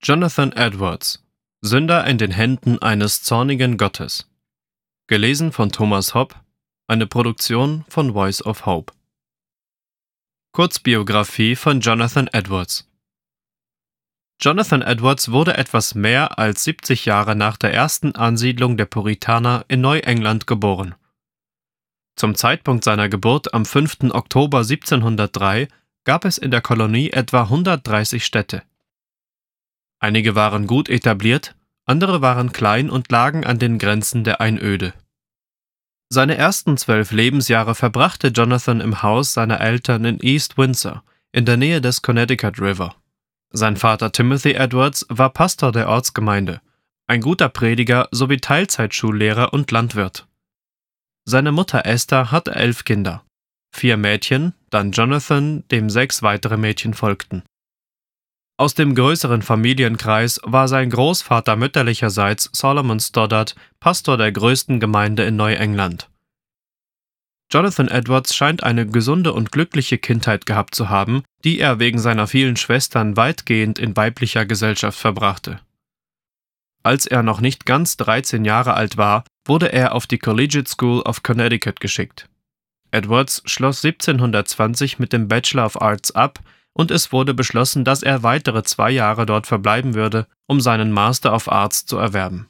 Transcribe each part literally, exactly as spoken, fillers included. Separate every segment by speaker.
Speaker 1: Jonathan Edwards, Sünder in den Händen eines zornigen Gottes. Gelesen von Thomas Hopp, eine Produktion von Voice of Hope. Kurzbiografie von Jonathan Edwards. Jonathan Edwards wurde etwas mehr als siebzig Jahre nach der ersten Ansiedlung der Puritaner in Neuengland geboren. Zum Zeitpunkt seiner Geburt am fünften Oktober siebzehnhundertdrei gab es in der Kolonie etwa hundertdreißig Städte. Einige waren gut etabliert, andere waren klein und lagen an den Grenzen der Einöde. Seine ersten zwölf Lebensjahre verbrachte Jonathan im Haus seiner Eltern in East Windsor, in der Nähe des Connecticut River. Sein Vater Timothy Edwards war Pastor der Ortsgemeinde, ein guter Prediger sowie Teilzeitschullehrer und Landwirt. Seine Mutter Esther hatte elf Kinder, vier Mädchen, dann Jonathan, dem sechs weitere Mädchen folgten. Aus dem größeren Familienkreis war sein Großvater mütterlicherseits Solomon Stoddard Pastor der größten Gemeinde in Neuengland. Jonathan Edwards scheint eine gesunde und glückliche Kindheit gehabt zu haben, die er wegen seiner vielen Schwestern weitgehend in weiblicher Gesellschaft verbrachte. Als er noch nicht ganz dreizehn Jahre alt war, wurde er auf die Collegiate School of Connecticut geschickt. Edwards schloss siebzehnhundertzwanzig mit dem Bachelor of Arts ab, und es wurde beschlossen, dass er weitere zwei Jahre dort verbleiben würde, um seinen Master of Arts zu erwerben.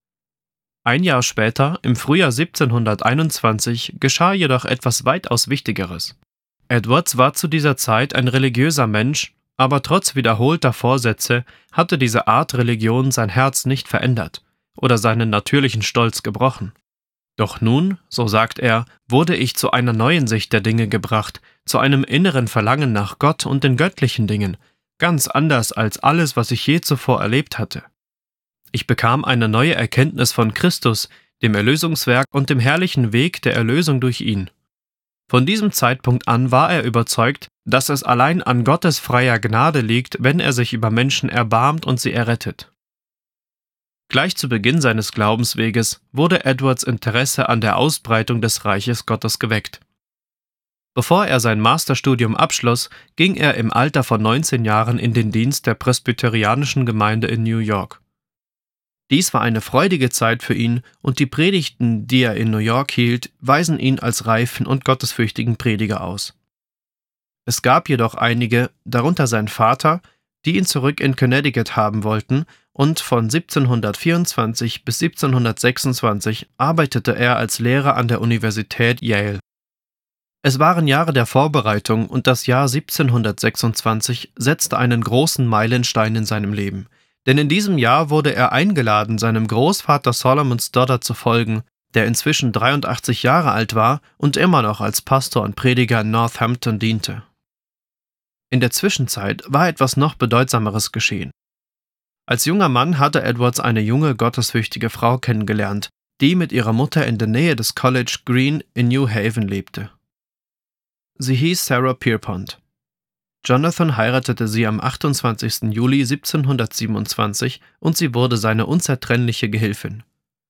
Speaker 1: Ein Jahr später, im Frühjahr siebzehnhunderteinundzwanzig, geschah jedoch etwas weitaus Wichtigeres. Edwards war zu dieser Zeit ein religiöser Mensch, aber trotz wiederholter Vorsätze hatte diese Art Religion sein Herz nicht verändert oder seinen natürlichen Stolz gebrochen. Doch nun, so sagt er, wurde ich zu einer neuen Sicht der Dinge gebracht, zu einem inneren Verlangen nach Gott und den göttlichen Dingen, ganz anders als alles, was ich je zuvor erlebt hatte. Ich bekam eine neue Erkenntnis von Christus, dem Erlösungswerk und dem herrlichen Weg der Erlösung durch ihn. Von diesem Zeitpunkt an war er überzeugt, dass es allein an Gottes freier Gnade liegt, wenn er sich über Menschen erbarmt und sie errettet. Gleich zu Beginn seines Glaubensweges wurde Edwards Interesse an der Ausbreitung des Reiches Gottes geweckt. Bevor er sein Masterstudium abschloss, ging er im Alter von neunzehn Jahren in den Dienst der presbyterianischen Gemeinde in New York. Dies war eine freudige Zeit für ihn, und die Predigten, die er in New York hielt, weisen ihn als reifen und gottesfürchtigen Prediger aus. Es gab jedoch einige, darunter sein Vater, die ihn zurück in Connecticut haben wollten, und von siebzehnhundertvierundzwanzig bis siebzehnhundertsechsundzwanzig arbeitete er als Lehrer an der Universität Yale. Es waren Jahre der Vorbereitung, und das Jahr siebzehnhundertsechsundzwanzig setzte einen großen Meilenstein in seinem Leben, denn in diesem Jahr wurde er eingeladen, seinem Großvater Solomon Stoddard zu folgen, der inzwischen dreiundachtzig Jahre alt war und immer noch als Pastor und Prediger in Northampton diente. In der Zwischenzeit war etwas noch Bedeutsameres geschehen. Als junger Mann hatte Edwards eine junge, gottesfürchtige Frau kennengelernt, die mit ihrer Mutter in der Nähe des College Green in New Haven lebte. Sie hieß Sarah Pierpont. Jonathan heiratete sie am achtundzwanzigsten Juli siebzehnhundertsiebenundzwanzig und sie wurde seine unzertrennliche Gehilfin.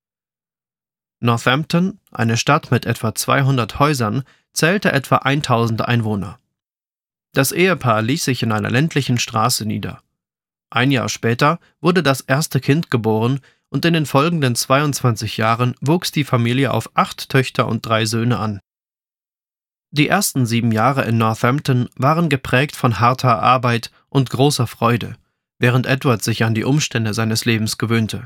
Speaker 1: Northampton, eine Stadt mit etwa zweihundert Häusern, zählte etwa tausend Einwohner. Das Ehepaar ließ sich in einer ländlichen Straße nieder. Ein Jahr später wurde das erste Kind geboren und in den folgenden zweiundzwanzig Jahren wuchs die Familie auf acht Töchter und drei Söhne an. Die ersten sieben Jahre in Northampton waren geprägt von harter Arbeit und großer Freude, während Edward sich an die Umstände seines Lebens gewöhnte.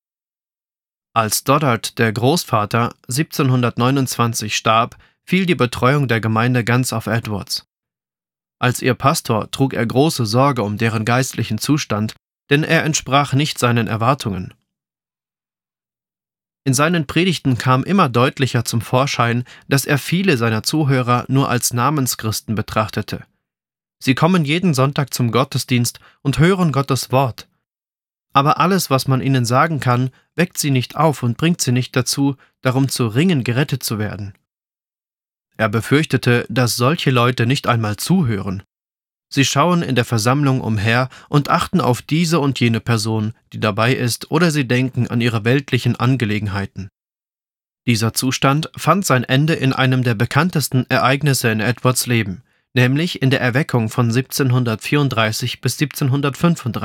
Speaker 1: Als Stoddard, der Großvater, siebzehnhundertneunundzwanzig starb, fiel die Betreuung der Gemeinde ganz auf Edwards. Als ihr Pastor trug er große Sorge um deren geistlichen Zustand, denn er entsprach nicht seinen Erwartungen. In seinen Predigten kam immer deutlicher zum Vorschein, dass er viele seiner Zuhörer nur als Namenschristen betrachtete. Sie kommen jeden Sonntag zum Gottesdienst und hören Gottes Wort. Aber alles, was man ihnen sagen kann, weckt sie nicht auf und bringt sie nicht dazu, darum zu ringen, gerettet zu werden. Er befürchtete, dass solche Leute nicht einmal zuhören. Sie schauen in der Versammlung umher und achten auf diese und jene Person, die dabei ist, oder sie denken an ihre weltlichen Angelegenheiten. Dieser Zustand fand sein Ende in einem der bekanntesten Ereignisse in Edwards Leben, nämlich in der Erweckung von siebzehnhundertvierunddreißig bis siebzehnhundertfünfunddreißig.